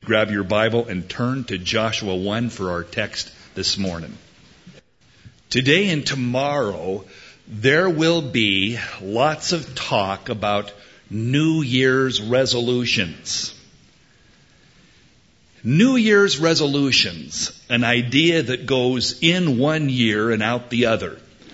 grab your Bible and turn to Joshua 1 for our text this morning. Today and tomorrow, there will be lots of talk about New Year's resolutions. New Year's resolutions, an idea that goes in one year and out the other.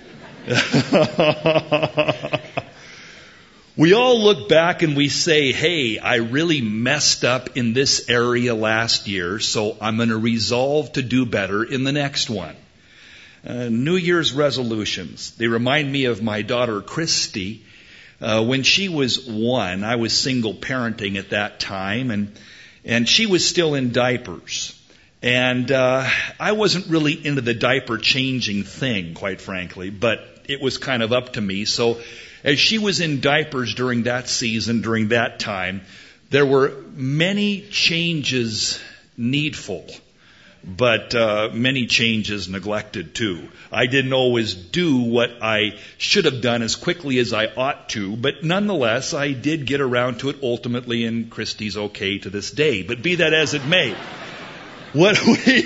We all look back and we say, hey, I really messed up in this area last year, so I'm going to resolve to do better in the next one. New Year's resolutions. They remind me of my daughter, Christy. When she was 1, I was single parenting at that time, and she was still in diapers. And I wasn't really into the diaper changing thing, quite frankly, but it was kind of up to me. So as she was in diapers during that season, during that time, there were many changes needful, but many changes neglected too. I didn't always do what I should have done as quickly as I ought to, but nonetheless, I did get around to it ultimately, and Christy's okay to this day. But be that as it may, what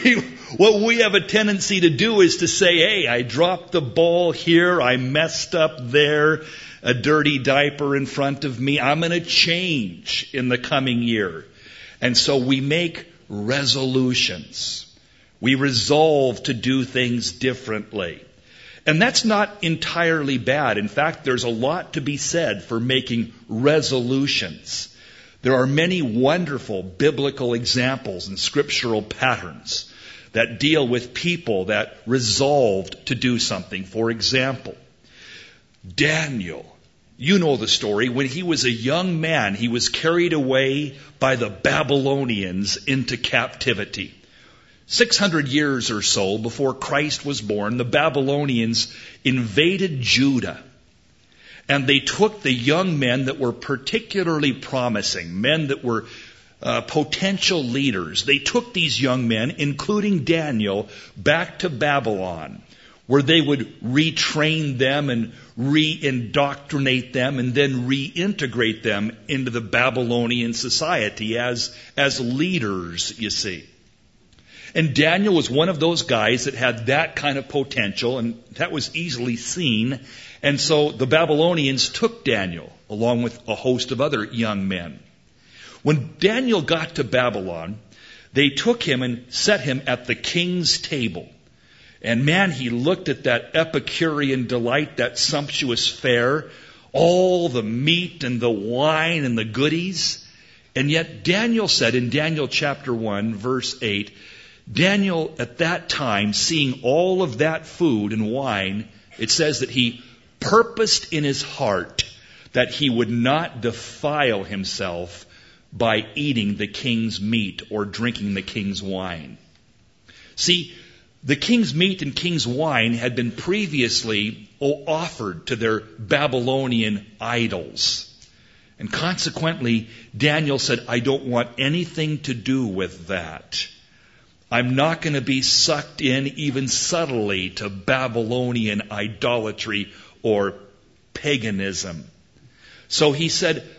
we have a tendency to do is to say, hey, I dropped the ball here, I messed up there, a dirty diaper in front of me, I'm going to change in the coming year. And so we make resolutions. We resolve to do things differently. And that's not entirely bad. In fact, there's a lot to be said for making resolutions. There are many wonderful biblical examples and scriptural patterns that deal with people that resolved to do something. For example, Daniel, you know the story. When he was a young man, he was carried away by the Babylonians into captivity. 600 years or so before Christ was born, the Babylonians invaded Judah. And they took the young men that were particularly promising, men that were potential leaders. They took these young men, including Daniel, back to Babylon, where they would retrain them and re-indoctrinate them and then reintegrate them into the Babylonian society as leaders, you see. And Daniel was one of those guys that had that kind of potential, and that was easily seen. And so the Babylonians took Daniel, along with a host of other young men. When Daniel got to Babylon, they took him and set him at the king's table. And man, he looked at that Epicurean delight, that sumptuous fare, all the meat and the wine and the goodies. And yet Daniel said in Daniel chapter 1, verse 8, Daniel at that time, seeing all of that food and wine, it says that he purposed in his heart that he would not defile himself by eating the king's meat or drinking the king's wine. See, the king's meat and king's wine had been previously offered to their Babylonian idols. And consequently, Daniel said, I don't want anything to do with that. I'm not going to be sucked in even subtly to Babylonian idolatry or paganism. So he said,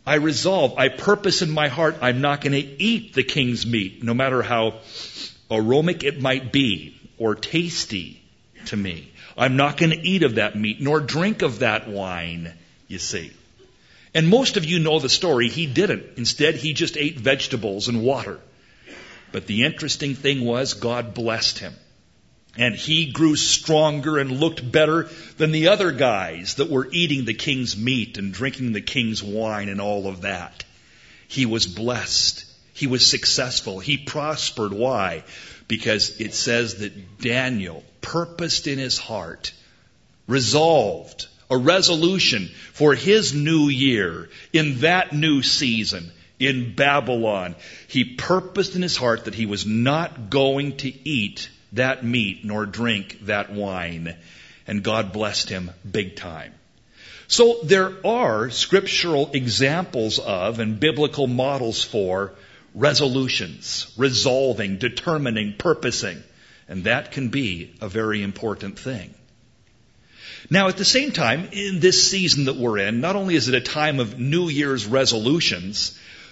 I purpose in my heart, I'm not going to eat the king's meat, no matter how aromatic it might be or tasty to me. I'm not going to eat of that meat, nor drink of that wine, you see. And most of you know the story. He didn't. Instead, he just ate vegetables and water. But the interesting thing was God blessed him. And he grew stronger and looked better than the other guys that were eating the king's meat and drinking the king's wine and all of that. He was blessed. He was successful. He prospered. Why? Because it says that Daniel purposed in his heart, resolved, a resolution for his new year in that new season in Babylon. He purposed in his heart that he was not going to eat that meat nor drink that wine. And God blessed him big time. So there are scriptural examples of and biblical models for resolutions, resolving, determining, purposing. And that can be a very important thing. Now, at the same time, in this season that we're in, not only is it a time of New Year's resolutions,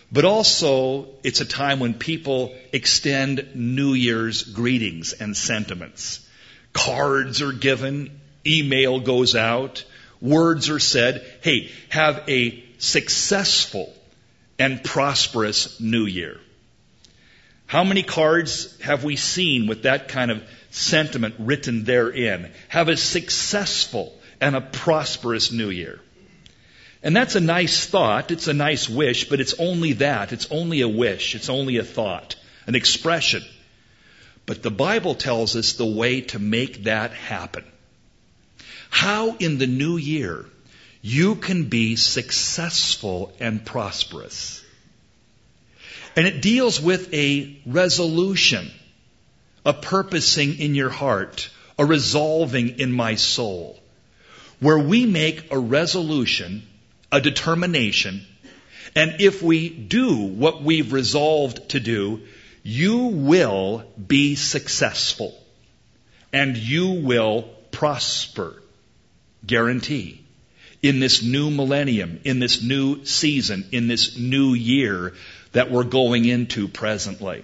But also, it's a time when people extend New Year's greetings and sentiments. Cards are given, email goes out, words are said. Hey, have a successful and prosperous New Year. How many cards have we seen with that kind of sentiment written therein? Have a successful and a prosperous New Year. And that's a nice thought, it's a nice wish, but it's only that. It's only a wish, it's only a thought, an expression. But the Bible tells us the way to make that happen. How in the new year you can be successful and prosperous. And it deals with a resolution, a purposing in your heart, a resolving in my soul, where we make a resolution, a determination, and if we do what we've resolved to do, you will be successful and you will prosper. Guarantee. In this new millennium, in this new season, in this new year that we're going into presently.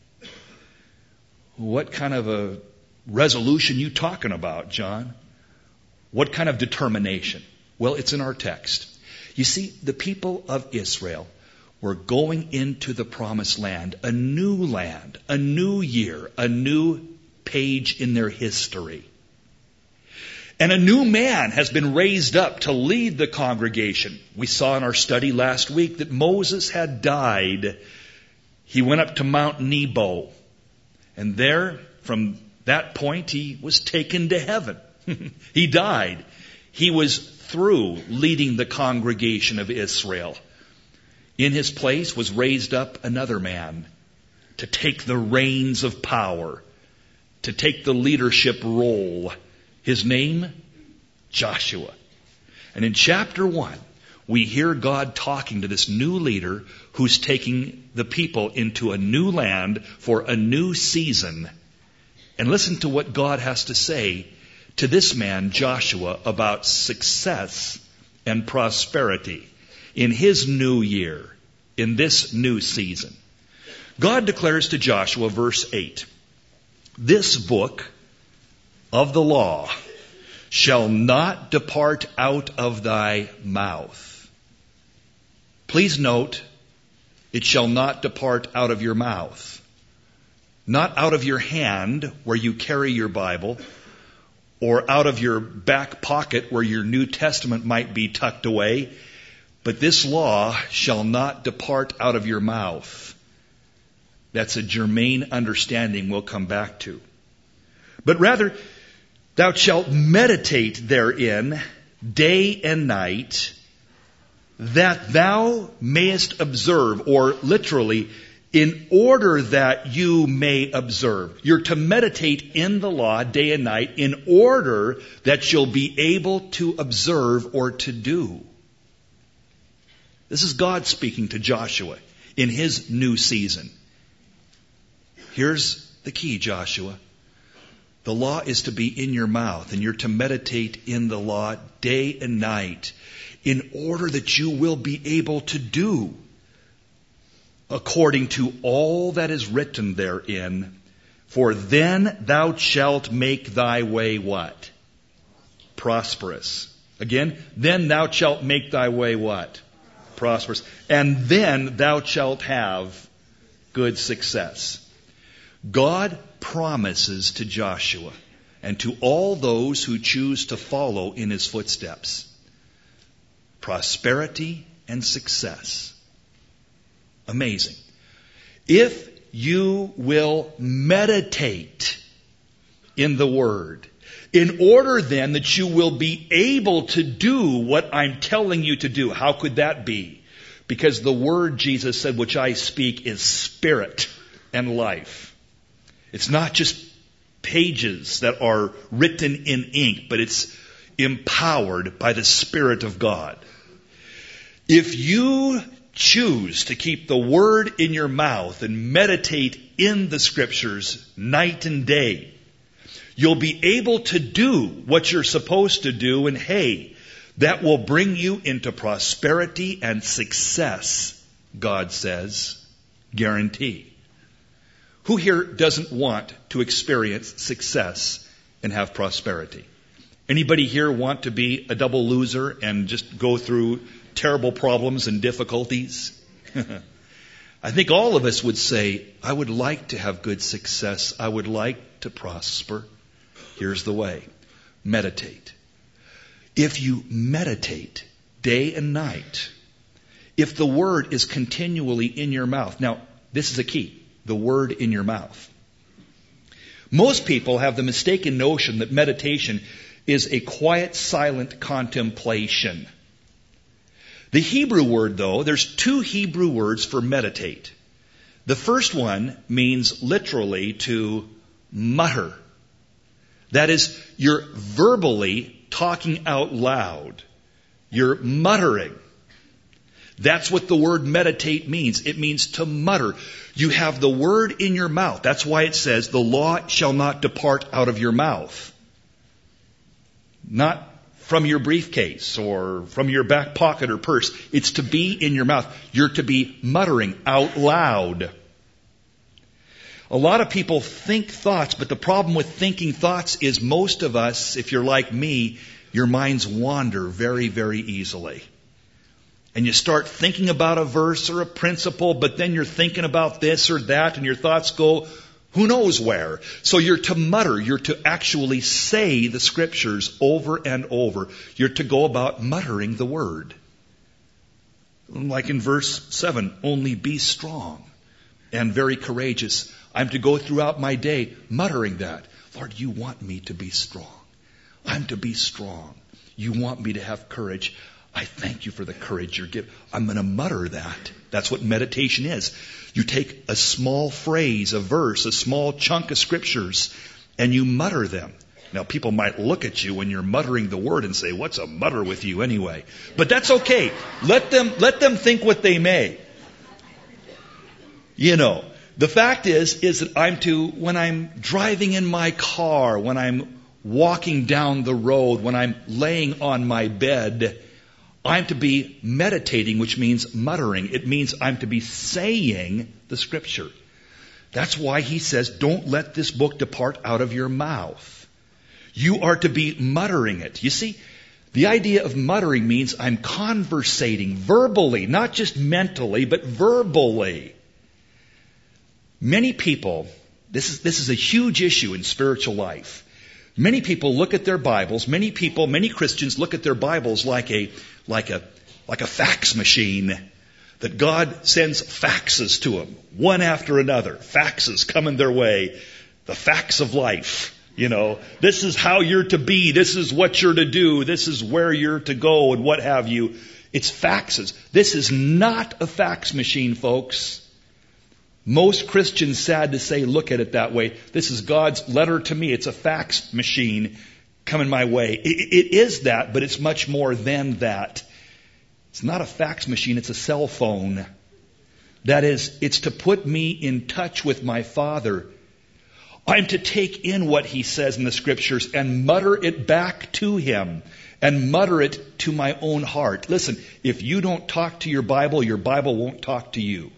What kind of a resolution you talking about, John? What kind of determination? Well, it's in our text. You see, the people of Israel were going into the promised land, a new year, a new page in their history. And a new man has been raised up to lead the congregation. We saw in our study last week that Moses had died. He went up to Mount Nebo. And there, from that point, he was taken to heaven. He died. He was through leading the congregation of Israel. In his place was raised up another man to take the reins of power, to take the leadership role. His name, Joshua. And in chapter 1, we hear God talking to this new leader who's taking the people into a new land for a new season. And listen to what God has to say to this man, Joshua, about success and prosperity in his new year, in this new season. God declares to Joshua, verse 8, "This book of the law shall not depart out of thy mouth." Please note, it shall not depart out of your mouth. Not out of your hand where you carry your Bible, or out of your back pocket where your New Testament might be tucked away, but this law shall not depart out of your mouth. That's a germane understanding we'll come back to. But rather, thou shalt meditate therein day and night, that thou mayest observe, or literally, in order that you may observe. You're to meditate in the law day and night in order that you'll be able to observe or to do. This is God speaking to Joshua in his new season. Here's the key, Joshua. The law is to be in your mouth, and you're to meditate in the law day and night in order that you will be able to do according to all that is written therein. For then thou shalt make thy way what? Prosperous. Again, then thou shalt make thy way what? Prosperous. And then thou shalt have good success. God promises to Joshua and to all those who choose to follow in his footsteps prosperity and success. Amazing. If you will meditate in the Word, in order then that you will be able to do what I'm telling you to do. How could that be? Because the Word, Jesus said, which I speak is spirit and life. It's not just pages that are written in ink, but it's empowered by the Spirit of God. If you choose to keep the Word in your mouth and meditate in the Scriptures night and day, you'll be able to do what you're supposed to do, and hey, that will bring you into prosperity and success God says, guarantee. Who here doesn't want to experience success and have prosperity? Anybody here want to be a double loser and just go through terrible problems and difficulties? I think all of us would say, I would like to have good success. I would like to prosper. Here's the way. Meditate. If you meditate day and night, if the word is continually in your mouth. Now, this is a key. The word in your mouth. Most people have the mistaken notion that meditation is a quiet, silent contemplation. The Hebrew word, though, there's two Hebrew words for meditate. The first one means literally to mutter. That is, you're verbally talking out loud. You're muttering. That's what the word meditate means. It means to mutter. You have the word in your mouth. That's why it says, the law shall not depart out of your mouth. Not from your briefcase or from your back pocket or purse. It's to be in your mouth. You're to be muttering out loud. A lot of people think thoughts, but the problem with thinking thoughts is most of us, if you're like me, your minds wander very, very easily. And you start thinking about a verse or a principle, but then you're thinking about this or that, and your thoughts go who knows where. So you're to mutter. You're to actually say the scriptures over and over. You're to go about muttering the word. Like in verse 7, only be strong and very courageous. I'm to go throughout my day muttering that. Lord, you want me to be strong. I'm to be strong. You want me to have courage. I thank you for the courage you're giving. I'm going to mutter that. That's what meditation is. You take a small phrase, a verse, a small chunk of scriptures, and you mutter them. Now, people might look at you when you're muttering the word and say, what's a mutter with you anyway? But that's okay. Let them think what they may. You know, the fact is that I'm to, when I'm driving in my car, when I'm walking down the road, when I'm laying on my bed, I'm to be meditating, which means muttering. It means I'm to be saying the scripture. That's why he says, don't let this book depart out of your mouth. You are to be muttering it. You see, the idea of muttering means I'm conversating verbally, not just mentally, but verbally. Many people, this is a huge issue in spiritual life. Many people look at their Bibles, many Christians look at their Bibles like a fax machine, that God sends faxes to them, one after another. Faxes coming their way. The fax of life. You know, this is how you're to be. This is what you're to do. This is where you're to go and what have you. It's faxes. This is not a fax machine, folks. Most Christians, sad to say, look at it that way. This is God's letter to me. It's a fax machine coming my way. It is that, but it's much more than that. It's not a fax machine, it's a cell phone. That is, it's to put me in touch with my Father. I'm to take in what He says in the Scriptures and mutter it back to Him and mutter it to my own heart. Listen, if you don't talk to your Bible won't talk to you.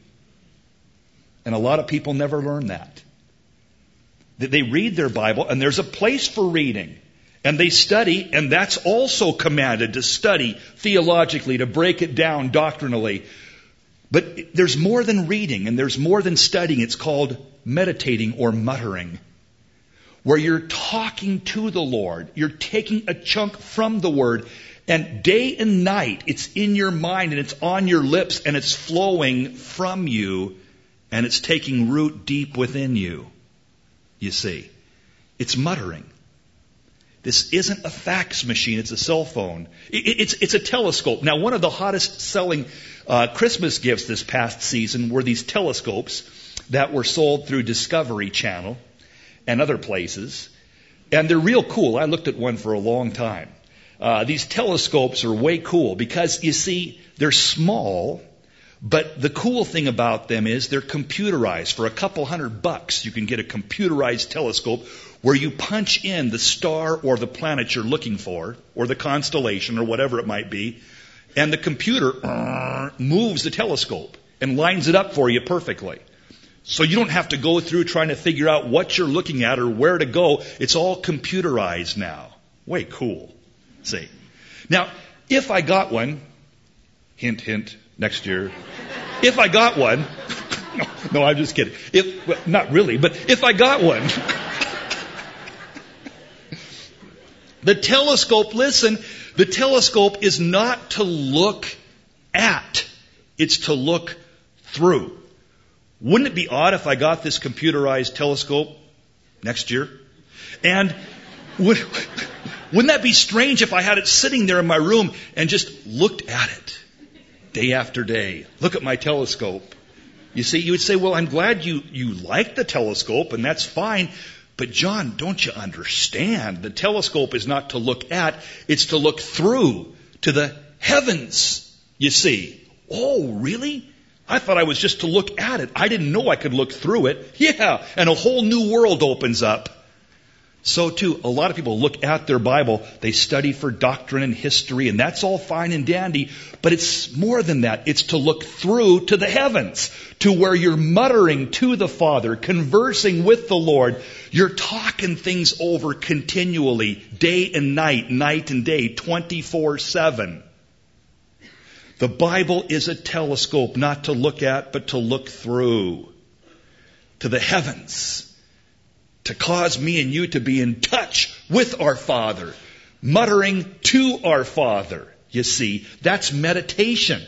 And a lot of people never learn that. They read their Bible, and there's a place for reading. And they study, and that's also commanded, to study theologically, to break it down doctrinally. But there's more than reading, and there's more than studying. It's called meditating or muttering, where you're talking to the Lord. You're taking a chunk from the Word, and day and night it's in your mind, and it's on your lips, and it's flowing from you, and it's taking root deep within you. You see, it's muttering. This isn't a fax machine, it's a cell phone. It's a telescope. Now, one of the hottest selling Christmas gifts this past season were these telescopes that were sold through Discovery Channel and other places. And they're real cool. I looked at one for a long time. These telescopes are way cool because, you see, they're small, but the cool thing about them is they're computerized. For a couple $100, you can get a computerized telescope where you punch in the star or the planet you're looking for, or the constellation or whatever it might be, and the computer moves the telescope. and lines it up for you perfectly. So you don't have to go through trying to figure out what you're looking at or where to go. It's all computerized now. Way cool. See. Now, if I got one, hint, hint, next year. If I got one, no, I'm just kidding. Well, not really, but if I got one, the telescope, listen, the telescope is not to look at, it's to look through. Wouldn't it be odd if I got this computerized telescope next year? And wouldn't that be strange if I had it sitting there in my room and just looked at it day after day? Look at my telescope. You see, you would say, well, I'm glad you like the telescope, and that's fine. But John, don't you understand? The telescope is not to look at, it's to look through to the heavens, you see. Oh, really? I thought I was just to look at it. I didn't know I could look through it. Yeah, and a whole new world opens up. So too, a lot of people look at their Bible, they study for doctrine and history, and that's all fine and dandy, but it's more than that. It's to look through to the heavens, to where you're muttering to the Father, conversing with the Lord. You're talking things over continually, day and night, night and day, 24/7. The Bible is a telescope, not to look at, but to look through to the heavens, to cause me and you to be in touch with our Father, muttering to our Father. You see, that's meditation.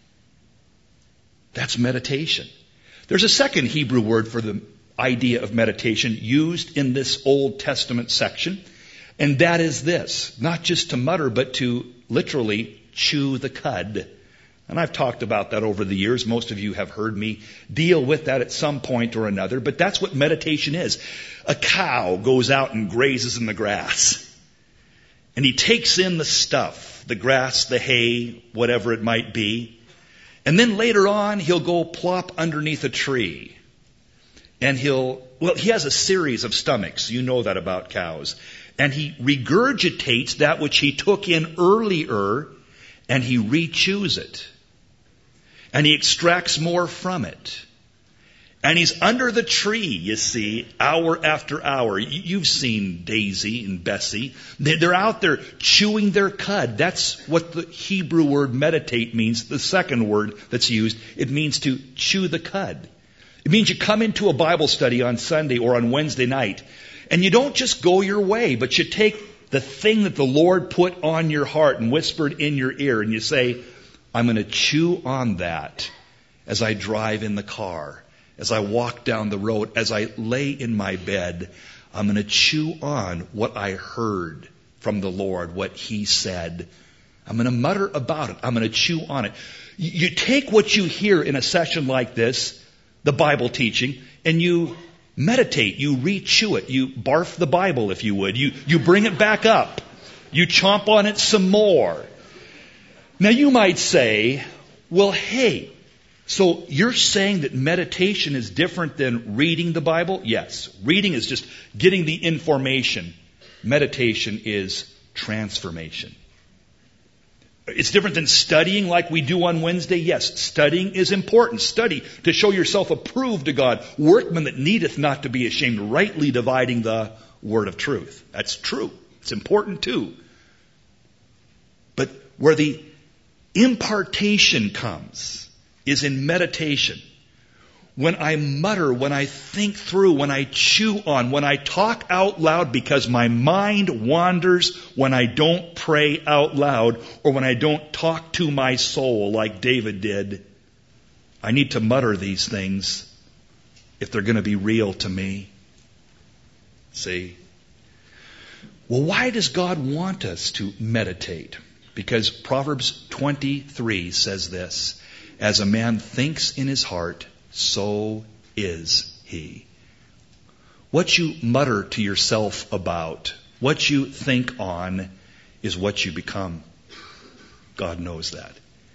That's meditation. There's a second Hebrew word for the idea of meditation used in this Old Testament section, and that is this: not just to mutter, but to literally chew the cud. And I've talked about that over the years. Most of you have heard me deal with that at some point or another. But that's what meditation is. A cow goes out and grazes in the grass. And he takes in the stuff, the grass, the hay, whatever it might be. And then later on, he'll go plop underneath a tree. And he has a series of stomachs. You know that about cows. And he regurgitates that which he took in earlier, and he re-chews it. And he extracts more from it. And he's under the tree, you see, hour after hour. You've seen Daisy and Bessie. They're out there chewing their cud. That's what the Hebrew word meditate means, the second word that's used. It means to chew the cud. It means you come into a Bible study on Sunday or on Wednesday night, and you don't just go your way, but you take the thing that the Lord put on your heart and whispered in your ear, and you say, I'm going to chew on that as I drive in the car, as I walk down the road, as I lay in my bed. I'm going to chew on what I heard from the Lord, what He said. I'm going to mutter about it. I'm going to chew on it. You take what you hear in a session like this, the Bible teaching, and you meditate. You re-chew it. You barf the Bible, if you would. You bring it back up. You chomp on it some more. Now you might say, well, hey, so you're saying that meditation is different than reading the Bible? Yes. Reading is just getting the information. Meditation is transformation. It's different than studying like we do on Wednesday. Yes, studying is important. Study to show yourself approved to God. Workman that needeth not to be ashamed, rightly dividing the word of truth. That's true. It's important too. But where the impartation comes is in meditation. When I mutter, when I think through, when I chew on, when I talk out loud because my mind wanders, when I don't pray out loud, or when I don't talk to my soul like David did, I need to mutter these things if they're going to be real to me. See? Well, why does God want us to meditate? Because Proverbs 23 says this: as a man thinks in his heart, so is he. What you mutter to yourself about, what you think on, is what you become. God knows that.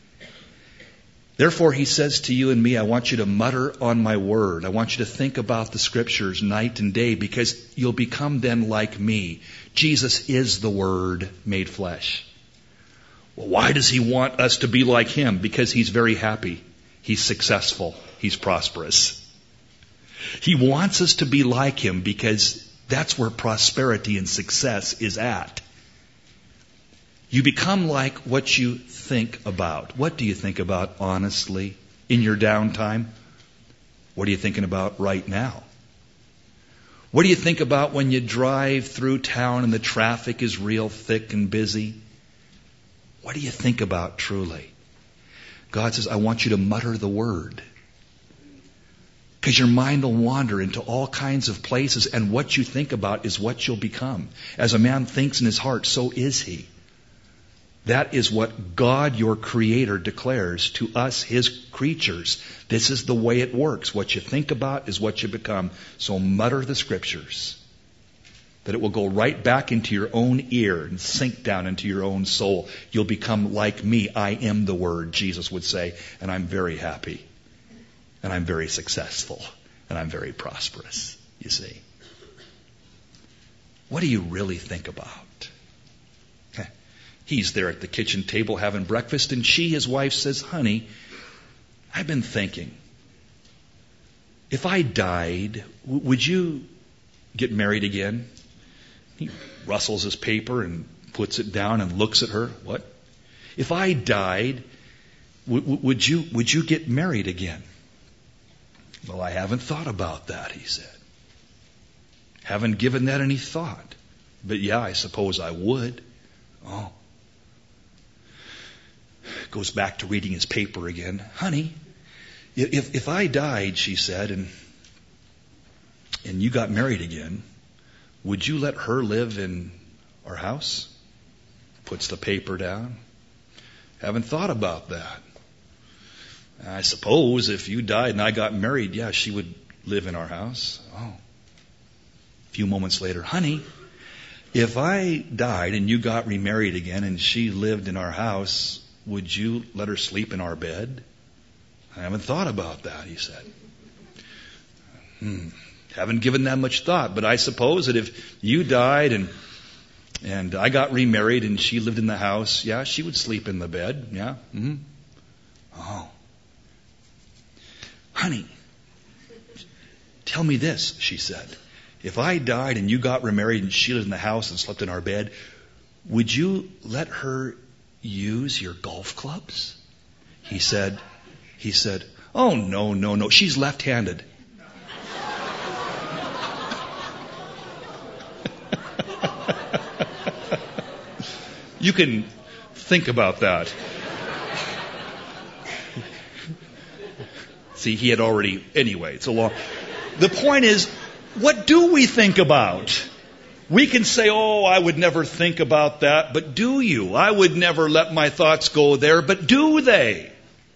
Therefore, He says to you and me, I want you to mutter on my word. I want you to think about the Scriptures night and day, because you'll become then like me. Jesus is the Word made flesh. Well, why does He want us to be like Him? Because He's very happy. He's successful. He's prosperous. He wants us to be like Him because that's where prosperity and success is at. You become like what you think about. What do you think about honestly in your downtime? What are you thinking about right now? What do you think about when you drive through town and the traffic is real thick and busy? What do you think about truly? God says, I want you to mutter the word. Because your mind will wander into all kinds of places, and what you think about is what you'll become. As a man thinks in his heart, so is he. That is what God, your Creator, declares to us, His creatures. This is the way it works. What you think about is what you become. So mutter the Scriptures, that it will go right back into your own ear and sink down into your own soul. You'll become like me. I am the Word, Jesus would say, and I'm very happy, and I'm very successful, and I'm very prosperous, you see. What do you really think about? He's there at the kitchen table having breakfast, and she, his wife, says, honey, I've been thinking, if I died, would you get married again? He rustles his paper and puts it down and looks at her. What? If I died, would you get married again? Well, I haven't thought about that, he said. Haven't given that any thought. But yeah, I suppose I would. Oh. Goes back to reading his paper again. Honey, if I died, she said, and you got married again, would you let her live in our house? Puts the paper down. Haven't thought about that. I suppose if you died and I got married, yeah, she would live in our house. Oh. A few moments later, honey, if I died and you got remarried again and she lived in our house, would you let her sleep in our bed? I haven't thought about that, he said. Haven't given that much thought, but I suppose that if you died and I got remarried and she lived in the house, yeah, she would sleep in the bed. Yeah. Mm-hmm. Oh. Honey, tell me this, she said. If I died and you got remarried and she lived in the house and slept in our bed, would you let her use your golf clubs? He said, oh, no. She's left-handed. You can think about that. See, he had already, anyway, it's a long. The point is, what do we think about? We can say, oh, I would never think about that, but do you? I would never let my thoughts go there, but do they?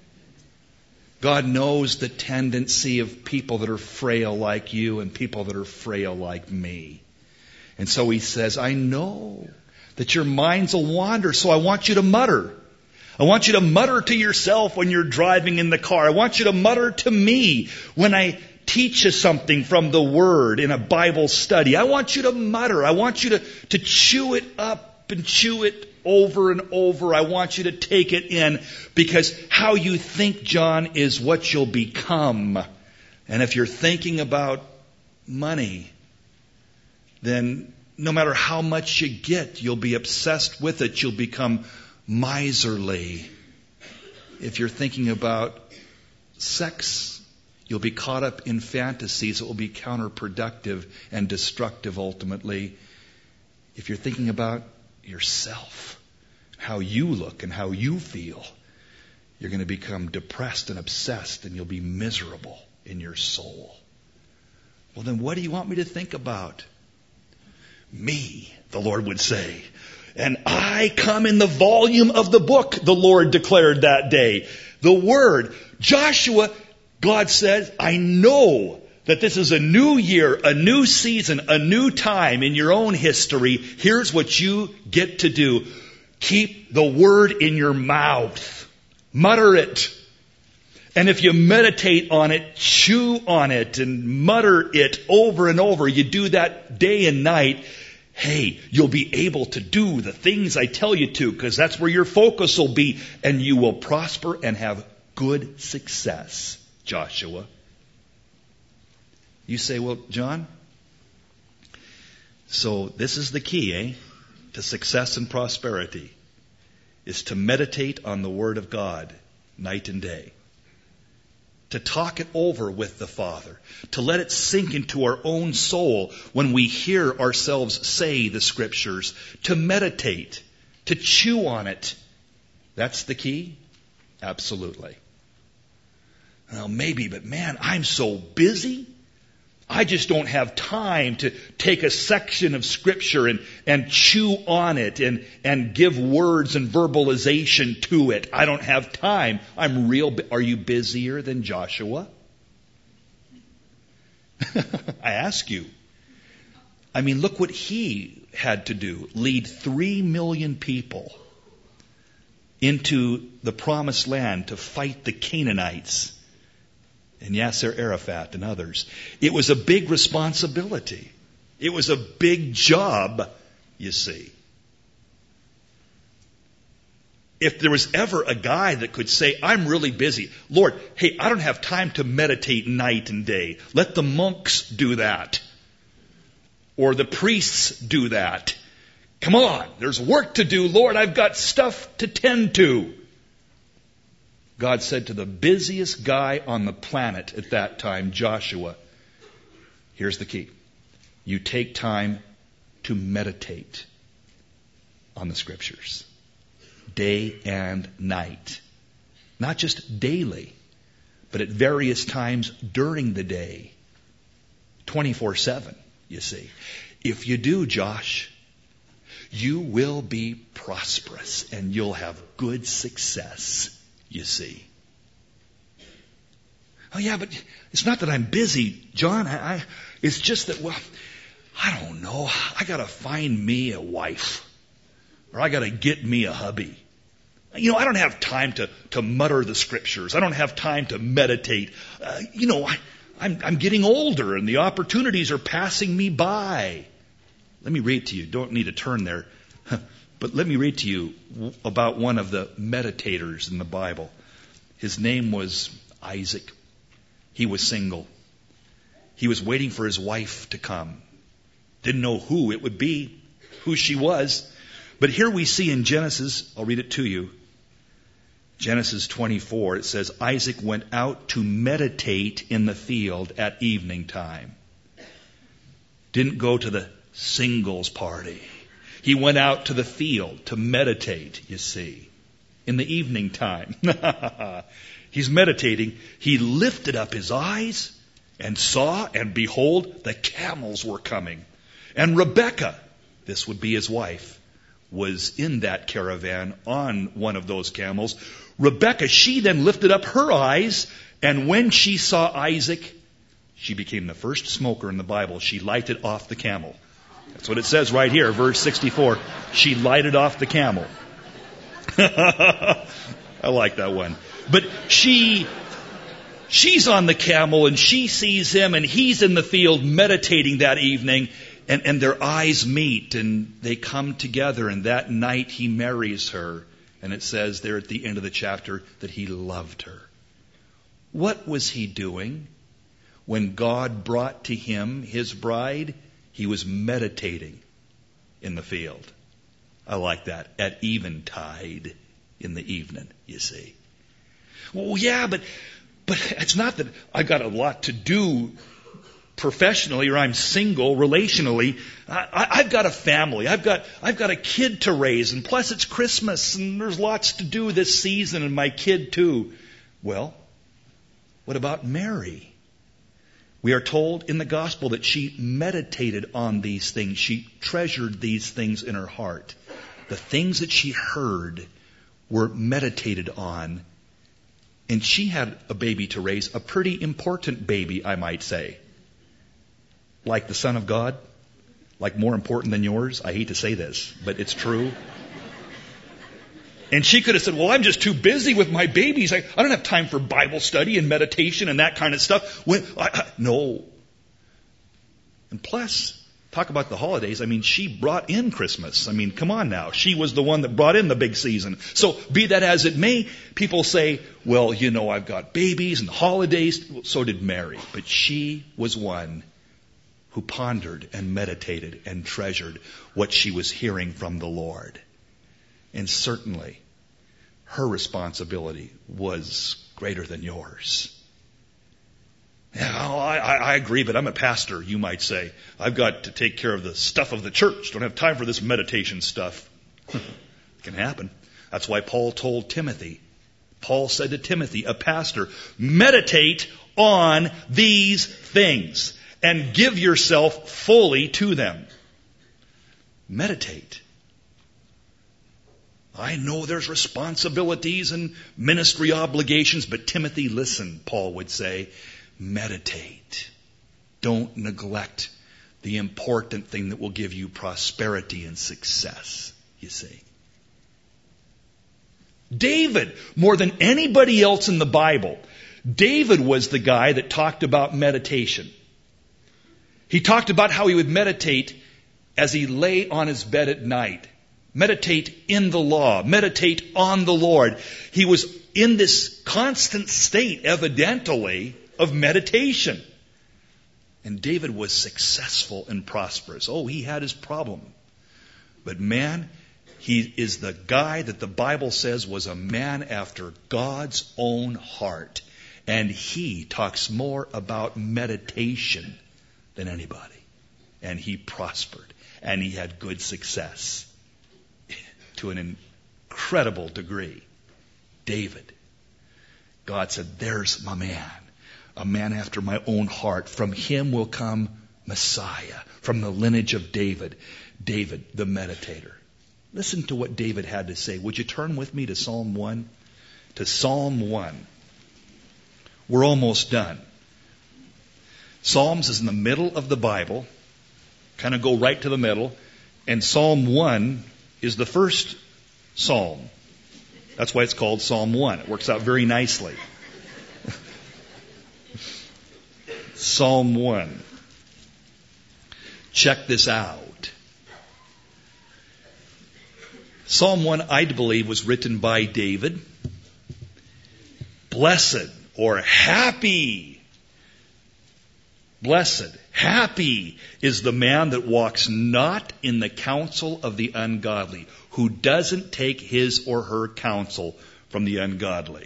God knows the tendency of people that are frail like you and people that are frail like me. And so he says, I know that your minds will wander, so I want you to mutter. I want you to mutter to yourself when you're driving in the car. I want you to mutter to me when I teach you something from the Word in a Bible study. I want you to mutter. I want you to chew it up and chew it over and over. I want you to take it in, because how you think, John, is what you'll become. And if you're thinking about money, then no matter how much you get, you'll be obsessed with it. You'll become miserly. If you're thinking about sex, you'll be caught up in fantasies that will be counterproductive and destructive ultimately. If you're thinking about yourself, how you look and how you feel, you're going to become depressed and obsessed, and you'll be miserable in your soul. Well, then what do you want me to think about? Me, the Lord would say. And I come in the volume of the book, the Lord declared that day. The Word. Joshua, God says, I know that this is a new year, a new season, a new time in your own history. Here's what you get to do. Keep the Word in your mouth. Mutter it. And if you meditate on it, chew on it and mutter it over and over, you do that day and night, hey, you'll be able to do the things I tell you to, because that's where your focus will be, and you will prosper and have good success, Joshua. You say, well, John, so this is the key, to success and prosperity, is to meditate on the Word of God night and day. To talk it over with the Father. To let it sink into our own soul when we hear ourselves say the Scriptures. To meditate. To chew on it. That's the key? Absolutely. Well, maybe, but man, I'm so busy. I just don't have time to take a section of Scripture and chew on it and give words and verbalization to it. I don't have time. Are you busier than Joshua? I ask you. I mean, look what he had to do. Lead 3 million people into the promised land to fight the Canaanites and Yasser Arafat and others. It was a big responsibility. It was a big job, you see. If there was ever a guy that could say, I'm really busy. Lord, hey, I don't have time to meditate night and day. Let the monks do that. Or the priests do that. Come on, there's work to do. Lord, I've got stuff to tend to. God said to the busiest guy on the planet at that time, Joshua, here's the key. You take time to meditate on the Scriptures. Day and night. Not just daily, but at various times during the day. 24/7, you see. If you do, Josh, you will be prosperous and you'll have good success. You see. Oh yeah, but it's not that I'm busy, John. It's just that, well, I don't know. I got to find me a wife. Or I got to get me a hubby. I don't have time to mutter the Scriptures. I don't have time to meditate. I'm getting older and the opportunities are passing me by. Let me read to you. Don't need to turn there. But let me read to you about one of the meditators in the Bible. His name was Isaac. He was single. He was waiting for his wife to come. Didn't know who it would be, who she was. But here we see in Genesis, I'll read it to you. Genesis 24, it says, Isaac went out to meditate in the field at evening time. Didn't go to the singles party. He went out to the field to meditate, you see, in the evening time. He's meditating. He lifted up his eyes and saw, and behold, the camels were coming. And Rebekah, this would be his wife, was in that caravan on one of those camels. Rebekah, she then lifted up her eyes, and when she saw Isaac, she became the first smoker in the Bible. She lighted off the camel. That's what it says right here, verse 64. She lighted off the camel. I like that one. But she's on the camel and she sees him and he's in the field meditating that evening and their eyes meet and they come together and that night he marries her. And it says there at the end of the chapter that he loved her. What was he doing when God brought to him his bride? He was meditating in the field. I like that. At eventide in the evening, you see. Well, yeah, but it's not that I got a lot to do professionally or I'm single relationally. I've got a family. I've got a kid to raise, and plus it's Christmas and there's lots to do this season and my kid too. Well, what about Mary? We are told in the gospel that she meditated on these things. She treasured these things in her heart. The things that she heard were meditated on. And she had a baby to raise, a pretty important baby, I might say. Like the Son of God, like more important than yours. I hate to say this, but it's true. And she could have said, well, I'm just too busy with my babies. I don't have time for Bible study and meditation and that kind of stuff. No. And plus, Talk about the holidays. I mean, she brought in Christmas. I mean, come on now. She was the one that brought in the big season. So be that as it may, people say, well, you know, I've got babies and holidays. So did Mary. But she was one who pondered and meditated and treasured what she was hearing from the Lord. And certainly, her responsibility was greater than yours. Yeah, I agree, but I'm a pastor, you might say. I've got to take care of the stuff of the church. Don't have time for this meditation stuff. It can happen. That's why Paul told Timothy. Paul said to Timothy, a pastor, meditate on these things and give yourself fully to them. Meditate. I know there's responsibilities and ministry obligations, but Timothy, listen, Paul would say, meditate. Don't neglect the important thing that will give you prosperity and success, you see. David, more than anybody else in the Bible, David was the guy that talked about meditation. He talked about how he would meditate as he lay on his bed at night. Meditate in the law. Meditate on the Lord. He was in this constant state, evidently, of meditation. And David was successful and prosperous. Oh, he had his problem. But man, he is the guy that the Bible says was a man after God's own heart. And he talks more about meditation than anybody. And he prospered. And he had good success. To an incredible degree. David. God said, there's my man. A man after my own heart. From him will come Messiah. From the lineage of David. David, the meditator. Listen to what David had to say. Would you turn with me to Psalm 1? To Psalm 1. We're almost done. Psalms is in the middle of the Bible. Kind of go right to the middle. And Psalm 1 is the first psalm. That's why it's called Psalm 1. It works out very nicely. Psalm 1. Check this out. Psalm 1, I believe, was written by David. Blessed or happy. Blessed, happy is the man that walks not in the counsel of the ungodly, who doesn't take his or her counsel from the ungodly.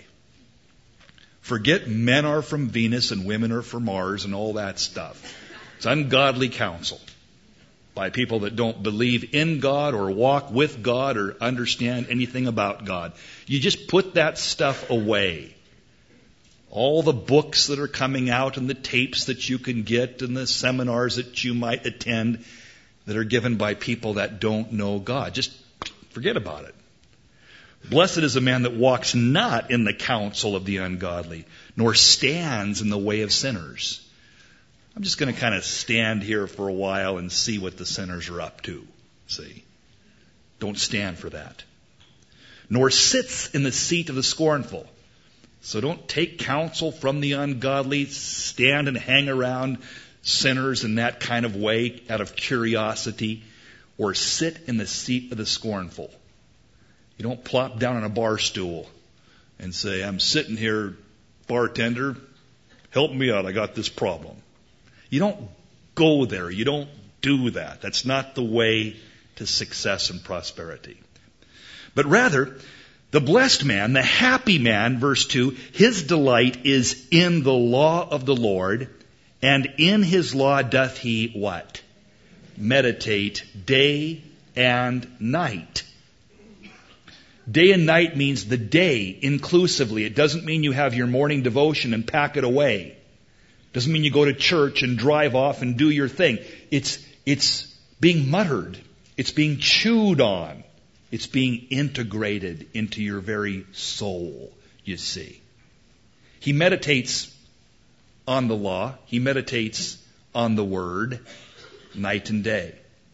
Forget men are from Venus and women are from Mars and all that stuff. It's ungodly counsel by people that don't believe in God or walk with God or understand anything about God. You just put that stuff away. All the books that are coming out and the tapes that you can get and the seminars that you might attend that are given by people that don't know God. Just forget about it. Blessed is a man that walks not in the counsel of the ungodly, nor stands in the way of sinners. I'm just going to kind of stand here for a while and see what the sinners are up to. See? Don't stand for that. Nor sits in the seat of the scornful. So don't take counsel from the ungodly, stand and hang around sinners in that kind of way out of curiosity, or sit in the seat of the scornful. You don't plop down on a bar stool and say, I'm sitting here, bartender, help me out, I got this problem. You don't go there. You don't do that. That's not the way to success and prosperity. But rather, the blessed man, the happy man, verse 2, his delight is in the law of the Lord, and in his law doth he what? Meditate day and night. Day and night means the day inclusively. It doesn't mean you have your morning devotion and pack it away. It doesn't mean you go to church and drive off and do your thing. It's being muttered. It's being chewed on. It's being integrated into your very soul, you see. He meditates on the law. He meditates on the word night and day.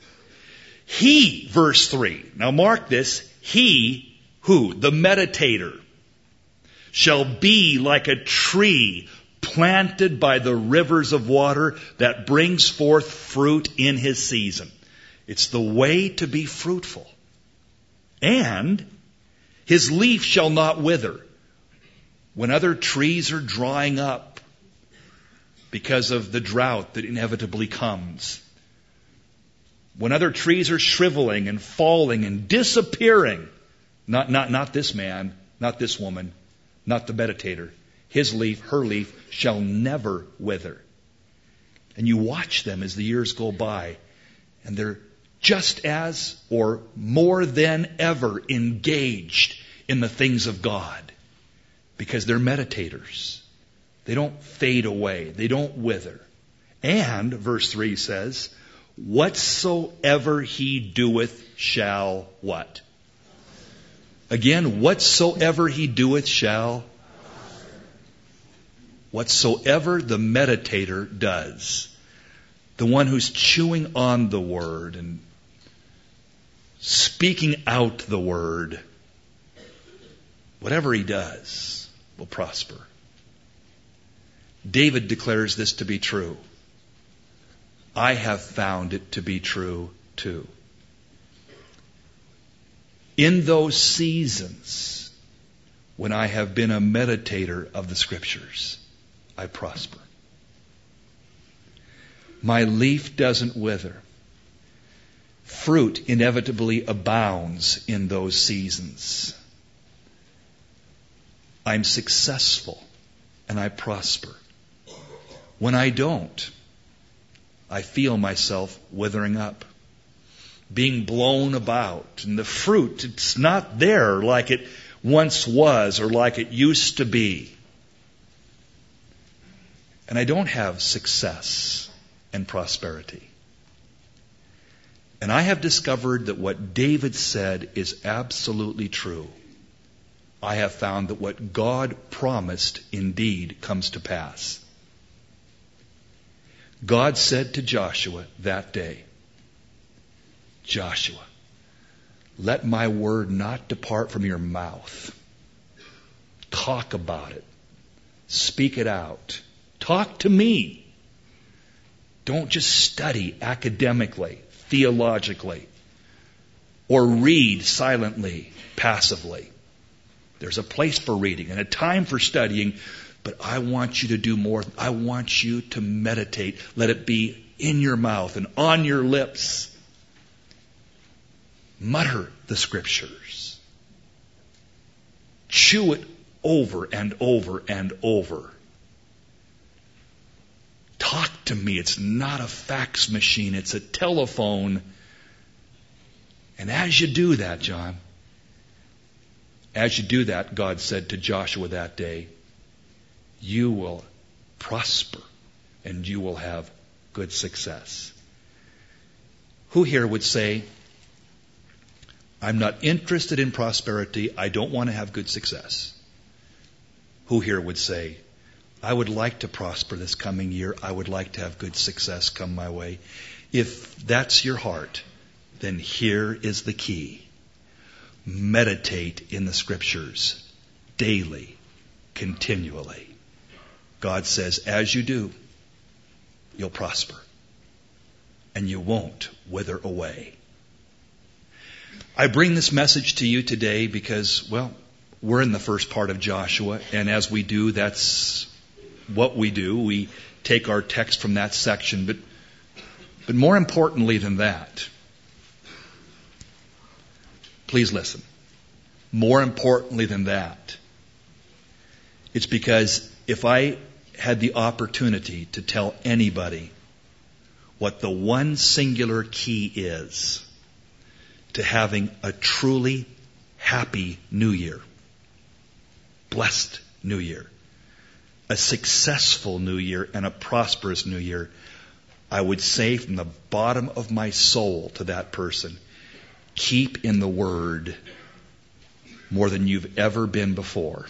He, verse 3. Now mark this. He, who? The meditator, shall be like a tree planted by the rivers of water that brings forth fruit in his season. It's the way to be fruitful. And his leaf shall not wither. When other trees are drying up because of the drought that inevitably comes, when other trees are shriveling and falling and disappearing, not this man, not this woman, not the meditator. His leaf, her leaf, shall never wither. And you watch them as the years go by, and they're just as or more than ever engaged in the things of God, because they're meditators. They don't fade away. They don't wither. And, verse 3 says, whatsoever he doeth shall what? Again, whatsoever he doeth shall. Whatsoever the meditator does, the one who's chewing on the Word and speaking out the Word, whatever he does will prosper. David declares this to be true. I have found it to be true too. In those seasons when I have been a meditator of the Scriptures, I prosper. My leaf doesn't wither. Fruit inevitably abounds in those seasons. I'm successful and I prosper. When I don't, I feel myself withering up, being blown about, and the fruit, it's not there like it once was or like it used to be. And I don't have success and prosperity. And I have discovered that what David said is absolutely true. I have found that what God promised indeed comes to pass. God said to Joshua that day, Joshua, let my word not depart from your mouth. Talk about it. Speak it out. Talk to me. Don't just study academically, theologically, or read silently, passively. There's a place for reading and a time for studying, but I want you to do more. I want you to meditate. Let it be in your mouth and on your lips. Mutter the Scriptures. Chew it over and over and over. Talk to me. It's not a fax machine. It's a telephone. And as you do that, John, as you do that, God said to Joshua that day, you will prosper and you will have good success. Who here would say, I'm not interested in prosperity. I don't want to have good success? Who here would say, I would like to prosper this coming year. I would like to have good success come my way. If that's your heart, then here is the key. Meditate in the Scriptures daily, continually. God says, as you do, you'll prosper. And you won't wither away. I bring this message to you today because, well, we're in the first part of Joshua, and as we do, that's what we do. We take our text from that section, but more importantly than that, please listen. More importantly than that, it's because if I had the opportunity to tell anybody what the one singular key is to having a truly happy New Year, blessed New Year, a successful New Year, and a prosperous New Year, I would say from the bottom of my soul to that person, keep in the Word more than you've ever been before.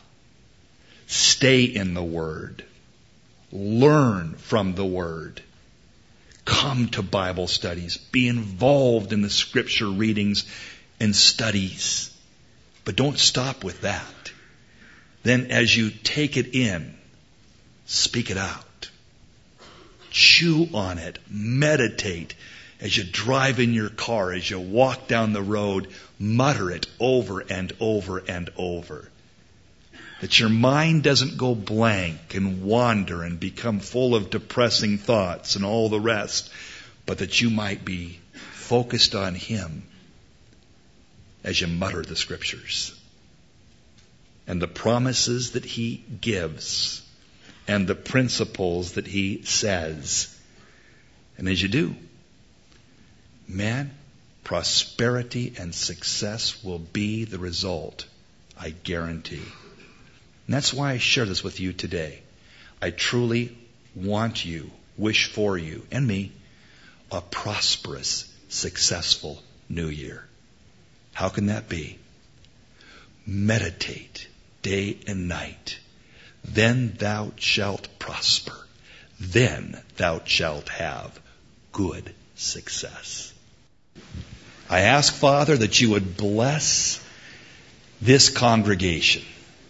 Stay in the Word. Learn from the Word. Come to Bible studies. Be involved in the Scripture readings and studies. But don't stop with that. Then as you take it in, Speak it out. Chew on it. Meditate as you drive in your car, as you walk down the road. Mutter it over and over and over. That your mind doesn't go blank and wander and become full of depressing thoughts and all the rest, but that you might be focused on Him as you mutter the Scriptures and the promises that He gives and the principles that He says. And as you do, man, prosperity and success will be the result, I guarantee. And that's why I share this with you today. I truly want you, wish for you, and me, a prosperous, successful new year. How can that be? Meditate day and night. Then thou shalt prosper. Then thou shalt have good success. I ask, Father, that you would bless this congregation.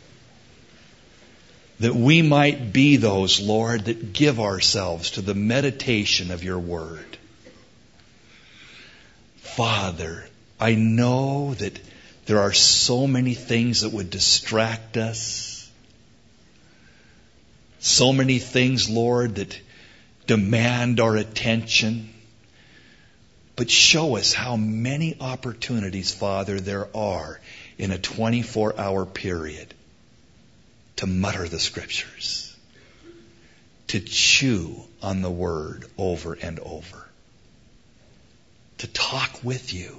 That we might be those, Lord, that give ourselves to the meditation of your word. Father, I know that there are so many things that would distract us. So many things, Lord, that demand our attention. But show us how many opportunities, Father, there are in a 24-hour period to mutter the Scriptures, to chew on the Word over and over, to talk with you,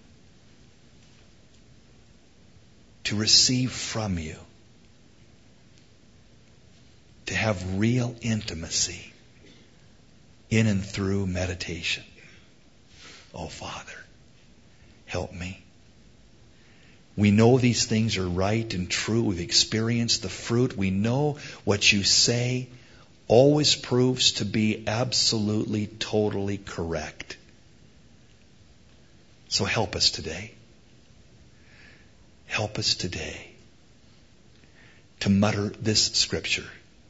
to receive from you, to have real intimacy in and through meditation. Oh, Father, help me. We know these things are right and true. We've experienced the fruit. We know what you say always proves to be absolutely, totally correct. So help us today. Help us today to mutter this Scripture,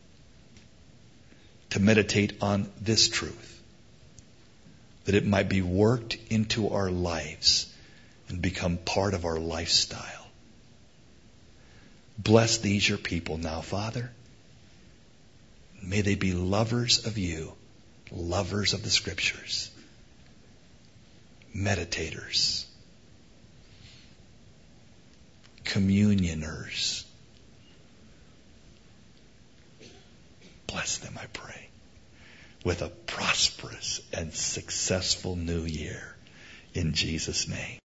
to meditate on this truth, that it might be worked into our lives and become part of our lifestyle. Bless these your people now, Father. May they be lovers of you, lovers of the Scriptures, meditators, communioners. Bless them, I pray, with a prosperous and successful new year. In Jesus' name.